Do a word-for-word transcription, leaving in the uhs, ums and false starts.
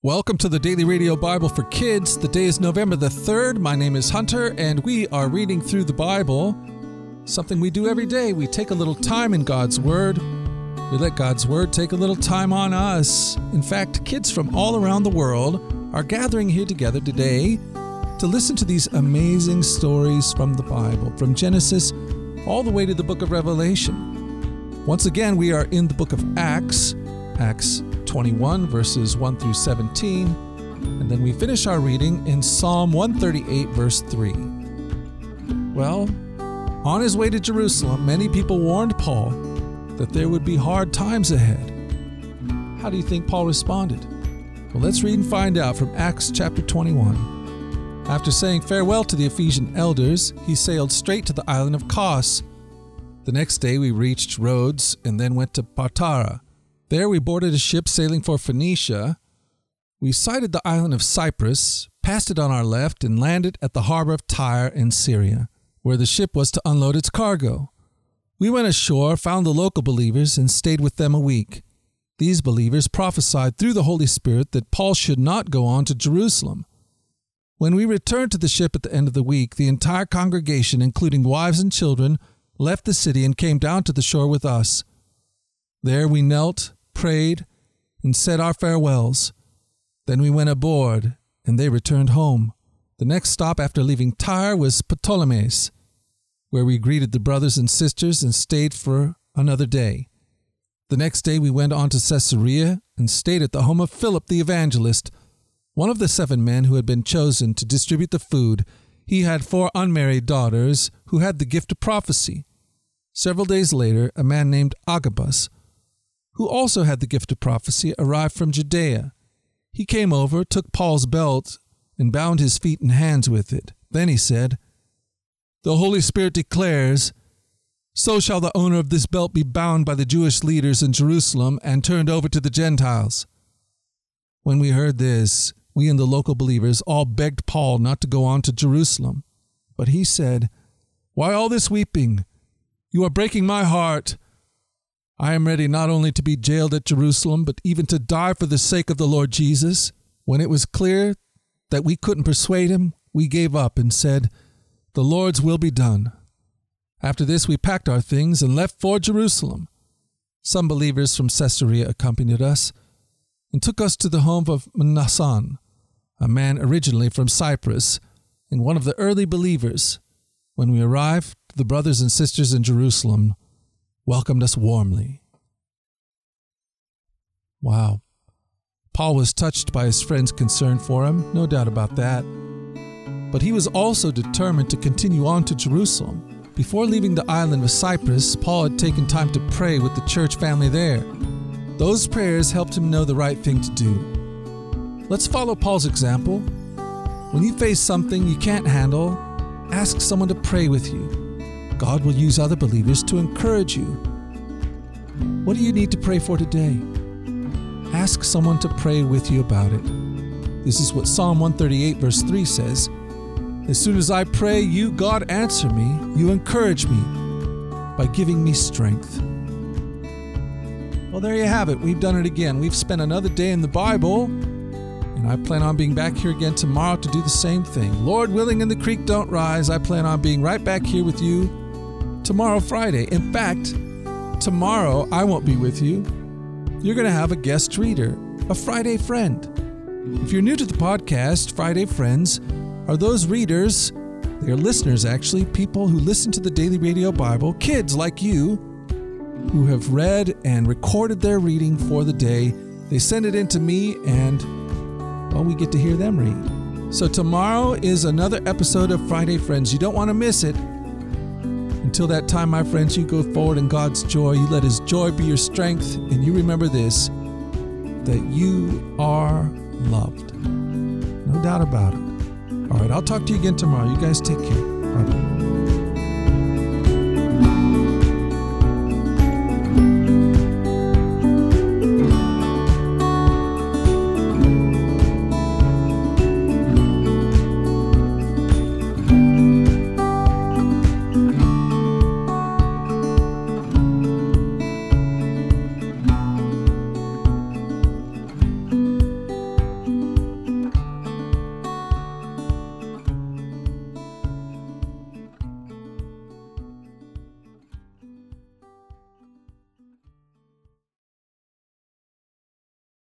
Welcome to the Daily Radio Bible for Kids. The day is November the third. My name is Hunter, and we are reading through the Bible. Something we do every day. We take a little time in God's Word. We let God's Word take a little time on us. In fact, kids from all around the world are gathering here together today to listen to these amazing stories from the Bible, from Genesis all the way to the book of Revelation. Once again, we are in the book of Acts, Acts twenty-one, verses one through seventeen, and then we finish our reading in Psalm one thirty-eight, verse three. Well, on his way to Jerusalem, many people warned Paul that there would be hard times ahead. How do you think Paul responded? Well, let's read and find out from Acts chapter twenty-one. After saying farewell to the Ephesian elders, he sailed straight to the island of Kos. The next day we reached Rhodes and then went to Patara. There we boarded a ship sailing for Phoenicia. We sighted the island of Cyprus, passed it on our left, and landed at the harbor of Tyre in Syria, where the ship was to unload its cargo. We went ashore, found the local believers, and stayed with them a week. These believers prophesied through the Holy Spirit that Paul should not go on to Jerusalem. When we returned to the ship at the end of the week, the entire congregation, including wives and children, left the city and came down to the shore with us. There we knelt, prayed, and said our farewells. Then we went aboard, and they returned home. The next stop after leaving Tyre was Ptolemais, where we greeted the brothers and sisters and stayed for another day. The next day we went on to Caesarea and stayed at the home of Philip the evangelist, one of the seven men who had been chosen to distribute the food. He had four unmarried daughters who had the gift of prophecy. Several days later, a man named Agabus, who also had the gift of prophecy, arrived from Judea. He came over, took Paul's belt, and bound his feet and hands with it. Then he said, "The Holy Spirit declares, so shall the owner of this belt be bound by the Jewish leaders in Jerusalem and turned over to the Gentiles." When we heard this, we and the local believers all begged Paul not to go on to Jerusalem. But he said, "Why all this weeping? You are breaking my heart. I am ready not only to be jailed at Jerusalem, but even to die for the sake of the Lord Jesus." When it was clear that we couldn't persuade him, we gave up and said, "The Lord's will be done." After this, we packed our things and left for Jerusalem. Some believers from Caesarea accompanied us and took us to the home of Mnason, a man originally from Cyprus and one of the early believers. When we arrived, the brothers and sisters in Jerusalem welcomed us warmly. Wow. Paul was touched by his friends' concern for him, no doubt about that. But he was also determined to continue on to Jerusalem. Before leaving the island of Cyprus, Paul had taken time to pray with the church family there. Those prayers helped him know the right thing to do. Let's follow Paul's example. When you face something you can't handle, ask someone to pray with you. God will use other believers to encourage you. What do you need to pray for today? Ask someone to pray with you about it. This is what Psalm one thirty-eight verse three says. "As soon as I pray, you, God, answer me. You encourage me by giving me strength." Well, there you have it. We've done it again. We've spent another day in the Bible, and I plan on being back here again tomorrow to do the same thing. Lord willing and the creek don't rise, I plan on being right back here with you tomorrow, Friday. In fact, tomorrow I won't be with you. You're going to have a guest reader, a Friday friend. If you're new to the podcast, Friday Friends are those readers, they are listeners actually, people who listen to the Daily Radio Bible, kids like you, who have read and recorded their reading for the day. They send it in to me and, well, we get to hear them read. So tomorrow is another episode of Friday Friends. You don't want to miss it. Until that time, my friends, you go forward in God's joy. You let His joy be your strength. And you remember this, that you are loved. No doubt about it. All right, I'll talk to you again tomorrow. You guys take care. Bye-bye.